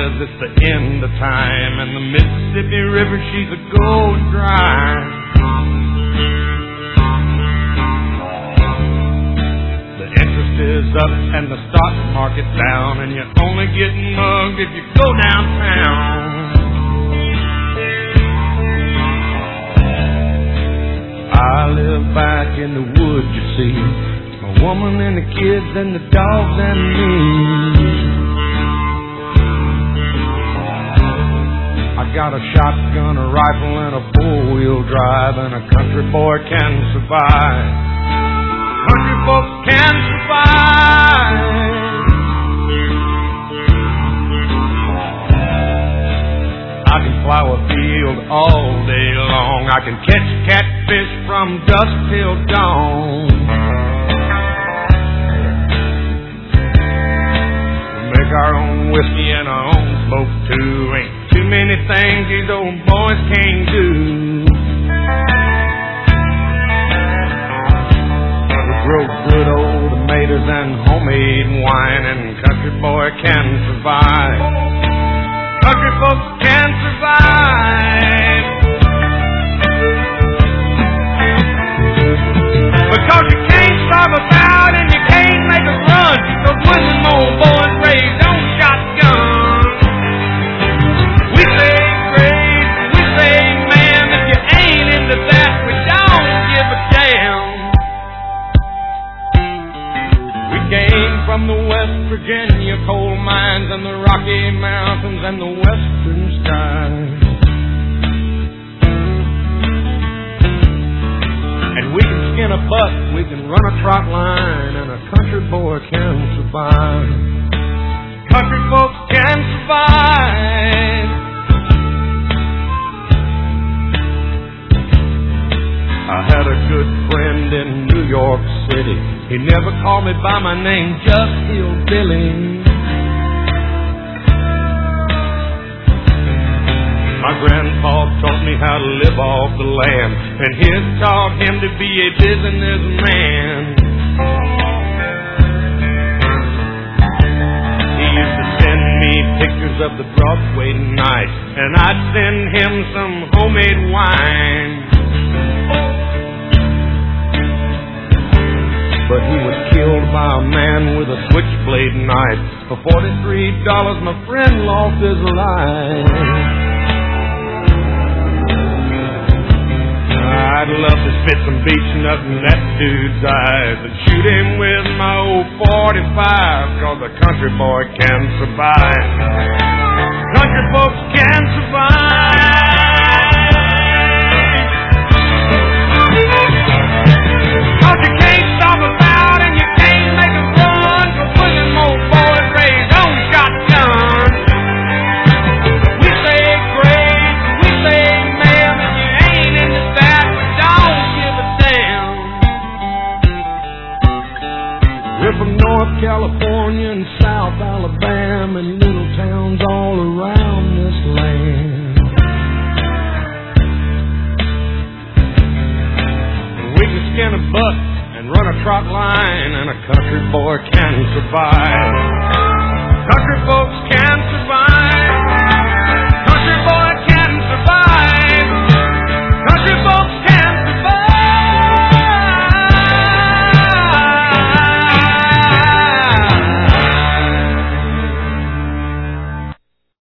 says it's the end of time, and the Mississippi River, she's a going dry. The interest is up and the stock market's down, and you're only getting mugged if you go downtown. I live back in the woods, you see, my woman and the kids and the dogs and me. I got a shotgun, a rifle, and a four-wheel drive, and a country boy can survive. Country folks can survive. I can plow a field all day long. I can catch catfish from dusk till dawn. Make our own whiskey and our own smoke too. Ain't too many things these old boys can't do. We grow good old tomatoes and homemade wine, and country boy can survive. Country folks can survive. Because you can't starve us out and you can't make us run. Those William old boys raised on shotguns. We say grace, we say ma'am. If you ain't into that, we don't give a damn. We came from the West Virginia coal mines and the Rocky Mountains and the western skies. And we can skin a buck, we can run a trot line, and a country boy can survive. Country folks can survive. I had a good friend in New York City. He never called me by my name, just Hillbilly. My grandpa taught me how to live off the land, and his taught him to be a businessman. He used to send me pictures of the Broadway nights, and I'd send him some homemade wine. But he was killed by a man with a switchblade knife. For $43, my friend lost his life. I'd love to spit some beach nut in that dude's eyes and shoot him with my old 45, 'cause a country boy can survive. Country folks can survive. 'Cause you can't stop us out and you can't make us run, 'cause we're them old boys raised on shotguns. We say grace, we say ma'am. If you ain't into that, we're from North California and South Alabama and little towns all around this land. And we can skin a buck and run a trot line, and a country boy can survive. Country folks can